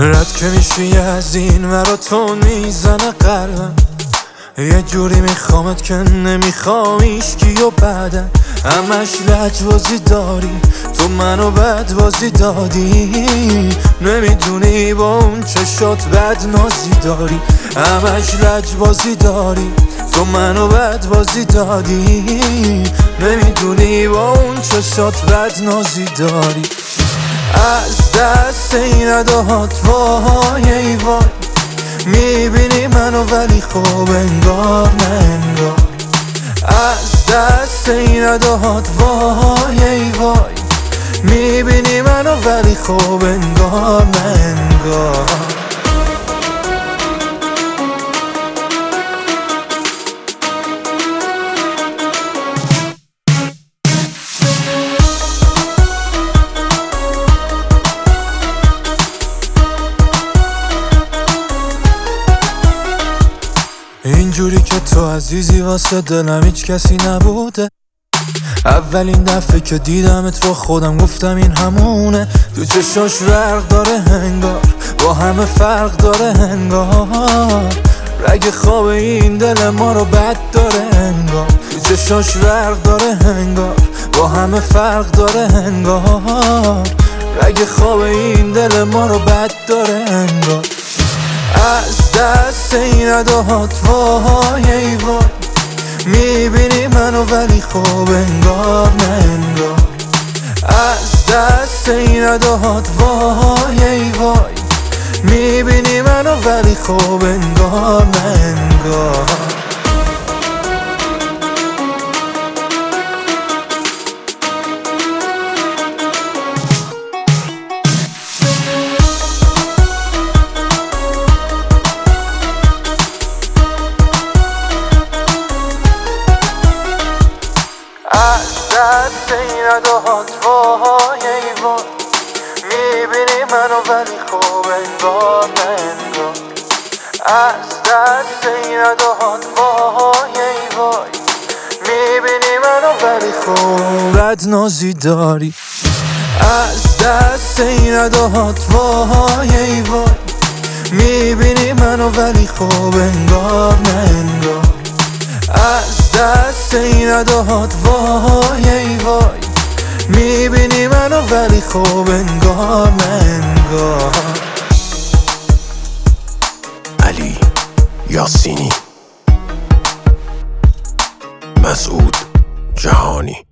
رد که میشی از این ورا تو میزنه قلبم، یه جوری میخوامت که نمیخوام ایشکی و بعدم همش لجبازی داری، تو منو بدبازی دادی، نمیدونی با اون چشات بد نازی داری، همش لجبازی داری، تو منو بدبازی دادی، نمیدونی با اون چشات بد نازی داری. از دست این اداهات وای ای وای، میبینی منو ولی خوب انگار نه انگار. از دست این اداهات وای ای وای، میبینی منو ولی خوب انگار نه انگار. اینجوری که تو عزیزی واسه دلم هیچ کسی نبوده، اولین دفعه که دیدمت با خودم گفتم این همونه، تو چشاش برق داره انگار، با همه فرق داره انگار، رگ خواب این دل ما رو بد داره انگار، تو چشاش برق داره انگار، با همه فرق داره انگار، رگ خواب این دل ما رو بد داره انگار. از دست این اداهات وای ای وای، میبینی منو ولی خوب انگار نه انگار. از دست این اداهات وای ای وای، میبینی منو ولی خوب انگار نه انگار. از دست این اداهات وای ای وای، میبینی منو ولی خوب انگار نه انگار. از دست این اداهات وای ای وای، میبینی منو ولی خوب بد نازی داری. از دست این اداهات وای ای وای، میبینی منو ولی خوب انگار نه انگار. از دست این اداهات وای ای وای، میبینی منو ولی خوب انگار نه انگار. علی یاسینی، مسعود جهانی.